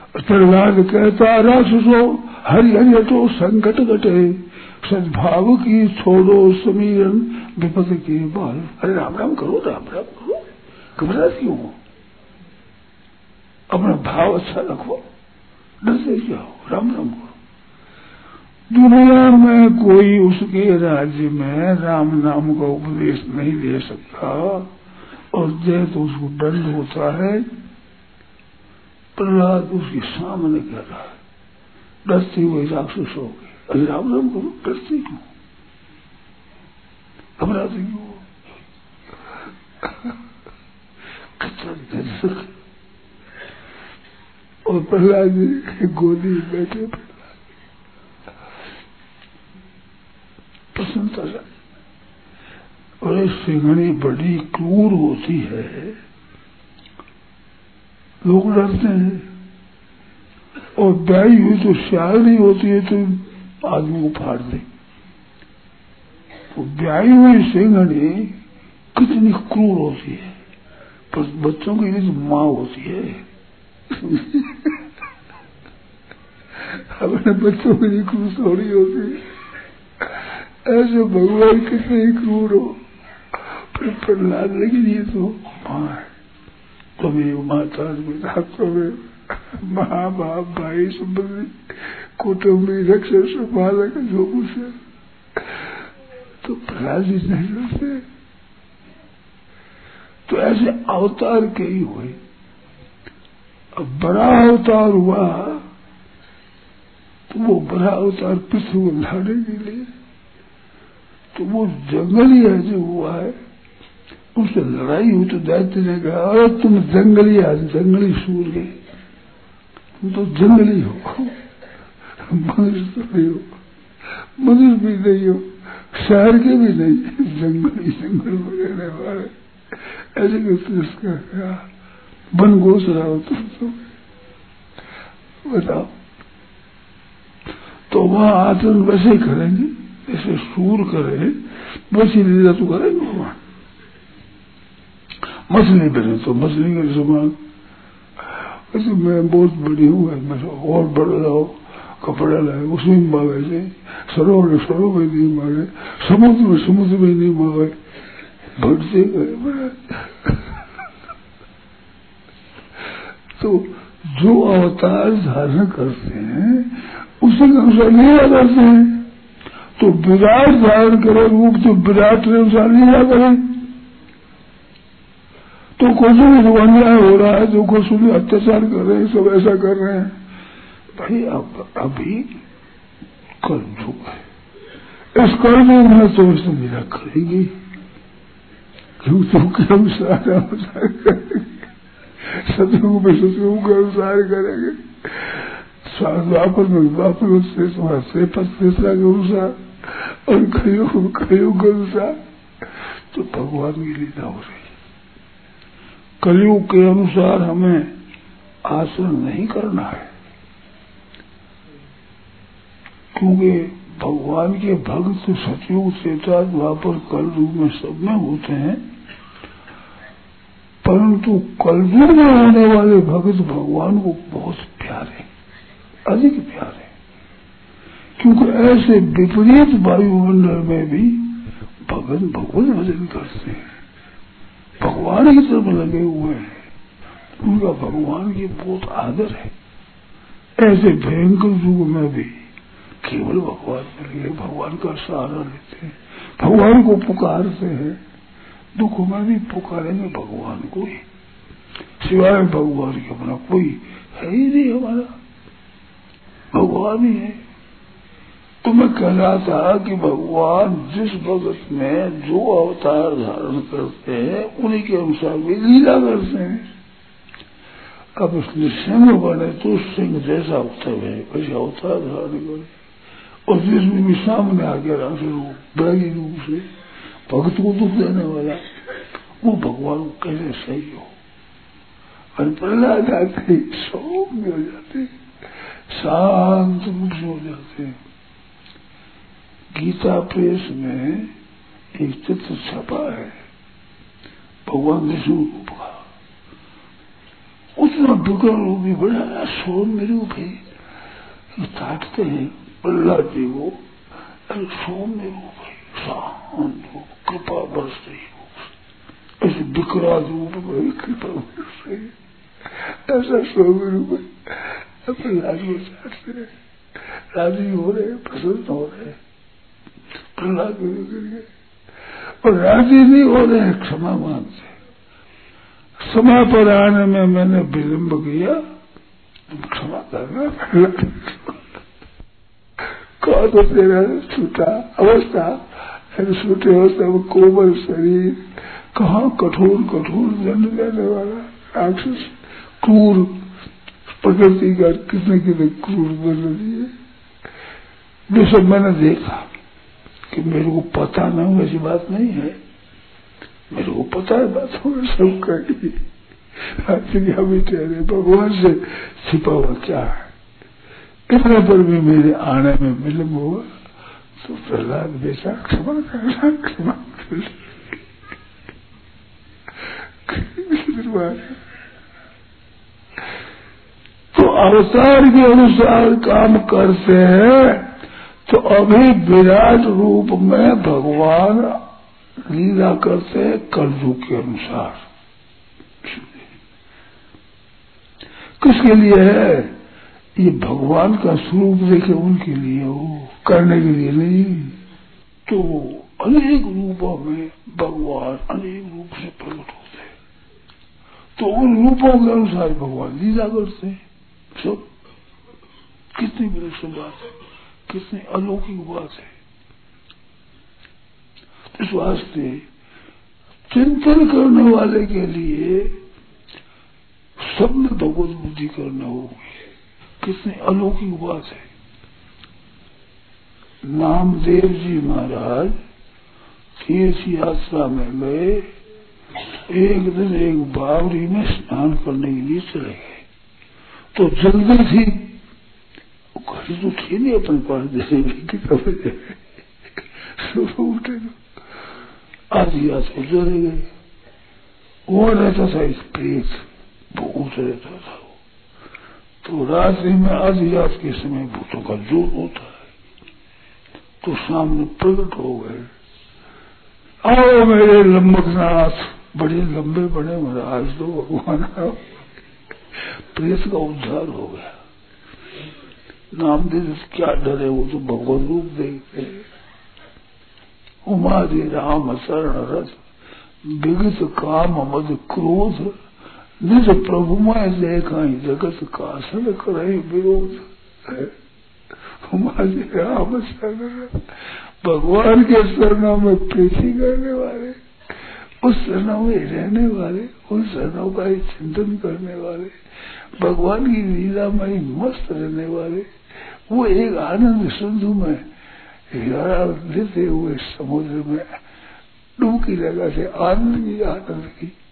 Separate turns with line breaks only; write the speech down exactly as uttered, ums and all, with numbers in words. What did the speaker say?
प्रहलाद कहता राक्षसो हरि हरि हटो संकट घटे, सद्भाव की छोड़ो समीरन विपद के बाल। अरे राम राम करो, राम राम करो, घबराती हो, अपना भाव अच्छा रखो, डरते जाओ, राम राम करो। दुनिया में कोई उसके राज्य में राम नाम का उपदेश नहीं दे सकता, और दे तो उसको दंड होता है। प्रहलाद उसके सामने कह रहा है, डरती हुई राक्षस हो गई, अरे राम राम करो, डरती हूँ, घबराती हूँ, कितना। और प्रहलाद जी गोदी में बैठे प्रसन्नता से। और सिंहनी बड़ी क्रूर होती है, लोग डरते हैं, और ब्याई हुई तो श्याली होती है तो आदमी को फाड़ दे। तो ब्याई हुई सिंहनी कितनी क्रूर होती है, पर बच्चों के लिए तो माँ होती है। अपने बच्चों के लिए क्रूर थोड़ी होती है। ऐसे भगवान कितने ही क्रूर हो, फिर प्रहलाद लेकिन ये तो माँ है, तुम्हें माता पिता, तुम्हें माँ बाप भाई संबंधी कुटुंबी रक्षक संभालक जो कुछ है, तो प्रहलाद जी नहीं रहते। तो ऐसे अवतार कई हुए। अब बड़ा अवतार हुआ तो वो बड़ा अवतार पृथ्वी को लाने के लिए, तो वो जंगली है जो हुआ है, उससे लड़ाई हुई तो दैत्य ने कहा, अरे तुम जंगली आज जंगली सूर गए, तुम तो जंगली हो, मनुष्य तो नहीं हो, मनुष्य भी नहीं हो, शहर के भी नहीं, जंगली जंगल में रहने वाले। ऐसे करते उसका क्या बन घोष रहा हो तुम तो बताओ। तो वहां आचरण वैसे ही करेंगे जैसे सूर करे, वैसी लीला तो करेंगे भगवान। मछली बने तो मछली के समान, वैसे मैं बहुत बड़ी हूँ, और बड़ा लाओ, कपड़ा लाए उसमें मांगे से, सरोवर सरोवर में नहीं मांगे, समुद्र में समुद्र में नहीं मांगे, भटसे गए बड़ा। तो जो अवतार धारण करते हैं उसी के अनुसार लीला करते हैं। तो विराट धारण करे रूप तो विराट के अनुसार लीला करें। तो कुछ भी अन्याय हो रहा है, जो कुछ भी अत्याचार कर रहे हैं, सब ऐसा कर रहे हैं, भाई अब अभी कलयुग है, इस कलयुग में तो इसने लीला करेगी, क्यों तो के अनुसार अनुसार करेंगे, सतयुग में सतयुग के अनुसार करेंगे, द्वापर में द्वापर से तीसरा के अनुसार, और कलयुग कलयुग के अनुसार। तो भगवान की लीला हो रही है। कलयुग के अनुसार हमें आचरण नहीं करना है, क्योंकि भगवान के भक्त सतयुग त्रेता द्वापर कलयुग में सब में होते हैं, परंतु कलयुग में होने वाले भक्त भगवान को बहुत प्यारे, अधिक प्यारे, क्योंकि ऐसे विपरीत वायुमंडल में भी भगत भगवान भजन करते हैं, भगवान की तरफ लगे हुए हैं, उनका भगवान की बहुत आदर है। ऐसे भयंकर युग में भी केवल भगवान के लिए भगवान का सहारा लेते हैं, भगवान को पुकारते हैं, दुख में भी पुकारेंगे भगवान को ही, सिवाय भगवान के अपना कोई है ही नहीं, हमारा भगवान ही है। तो मैं कह रहा था कि भगवान जिस भगत में जो अवतार धारण करते हैं उन्हीं के अनुसार भी लीला करते हैं। अब उसने सिंह बने तो सिंह जैसा होता है वैसे अवतार धारण करे, और जिसमें भी सामने आ गया राम रूप बैगी रूप से भक्त को दुख देने वाला, वो भगवान को कैसे सही हो। और प्रहलाद जाते सौम्य हो जाते, शांत रूप से हो जाते हैं। गीता प्रेस में एक चित्र छपा है भगवान विष्णु रूप का, उतना विकल रूप भी बड़ा सौम्य रूप है, ताकते हैं प्रहलाद जी को, सौम्य रूप है, शांत रूप, कृपा बरस रही रूप, ऐसे विकराल रूप में कृपा बरस रही, ऐसा सौम्य रूप है। प्रहलाद को चाटते रहे, राजी हो रहे, प्रसन्न हो रहे, प्रहलाद को, और राजी नहीं हो रहे, क्षमा मांगते, समय पर आने में मैंने विलम्ब किया, तुम क्षमा करना। कहा तो तेरा छूटा अवस्था, छूटे अवस्था में कोमल शरीर, कहाँ कठोर कठोर दंड देने वाला राक्षस, क्रूर प्रकृति का कितने कितने क्रूर बन रही है। जो सब मैंने देखा कि मेरे को पता न हो ऐसी बात नहीं है, मेरे को पता है बात हो सब कही, अभी ठहरे भगवान से छिपा हुआ क्या है। इतना पर भी मेरे आने में विलम्ब हुआ तो प्रहलाद बेचा क्षमा करना, क्षमा कर। तो अवतार के अनुसार काम करते हैं, तो अभी विराट रूप में भगवान लीला करते हैं कलयुग के अनुसार। किसके लिए है? ये भगवान का स्वरूप देखे उनके लिए हो, करने के लिए नहीं। तो अनेक रूपों में भगवान अनेक रूप से प्रकट होते हैं, तो उन रूपों के अनुसार भगवान लीला करते हैं। सब कितनी विलक्षण बात है, कितनी अलौकिक बात है। इस वास्ते चिंतन करने वाले के लिए सब में भगवत बुद्धि करना होगी। कितनी अलौकिक बात है। नामदेव जी महाराज तीर्थ यात्रा में गए, एक दिन एक बावड़ी में स्नान करने के लिए चले गए, तो जल्दी थी, घड़ी तो थी नहीं अपने पास, जैसे कितना बजे सुबह उठे तो आधी रात को चले गए। वो रहता था एक प्रेत, भूत रहता था, तो रात्रि में आधी रात के समय भूतों का जोर होता है, तो सामने प्रकट हो गए, आओ मेरे लंबकनाथ, बड़े लंबे बड़े महाराज, तो भगवान आओ। प्रेत का उद्धार हो गया। नामदेव क्या डरे, वो तो भगवत रूप देखते। उमादि राम शरण रथ, विगत काम मद क्रोध, निज प्रभु में देखा जगत का सन करे विरोध। उमादि राम शरण रथ, भगवान के शरणों में प्रीति करने वाले, उस शरणों में रहने वाले, उन शरणों का ही चिंतन करने वाले, भगवान की लीला में मस्त रहने वाले, वो एक आनंद सिंधु में हिरा लेते हुए समुद्र में डुबकी लगाते, आनंद की आनंद की